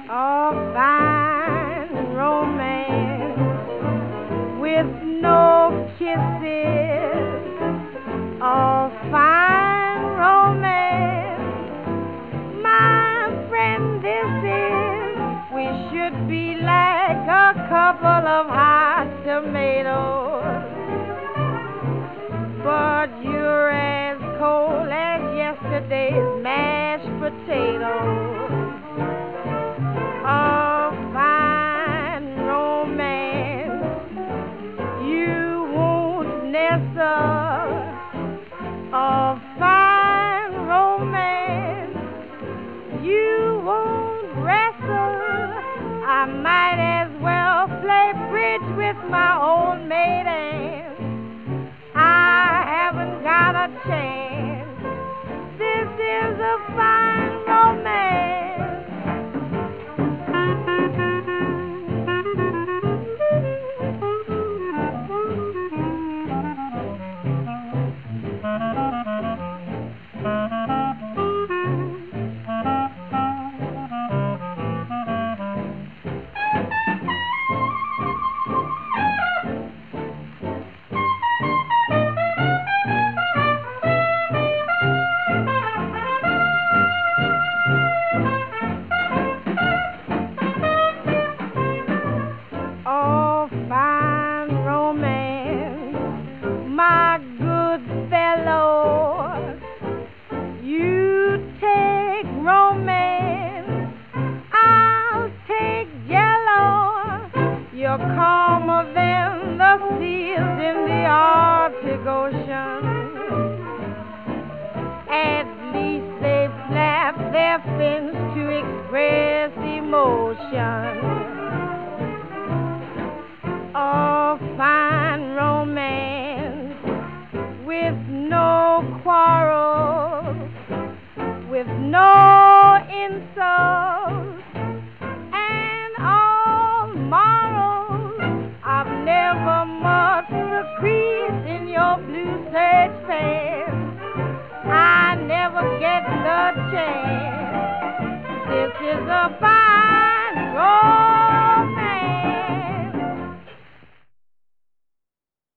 A fine romance with no kisses. A fine romance, my friend, this is. We should be like a couple of hot tomatoes, but you're as cold as yesterday's mashed potatoes. A fine romance you won't nestle. A fine romance you won't wrestle. I might as well play bridge with my old maid aunt. I haven't got a chance. This is a fine romance. Oh, fine romance, my good fellow. You take romance, I'll take yellow. You're calmer than the seas in the Arctic Ocean. At least they flap their fins to express emotion. A fine romance with no quarrels, with no insults, and all morals. I've never much the crease in your blue serge pants. I never get the chance. This is a fine romance.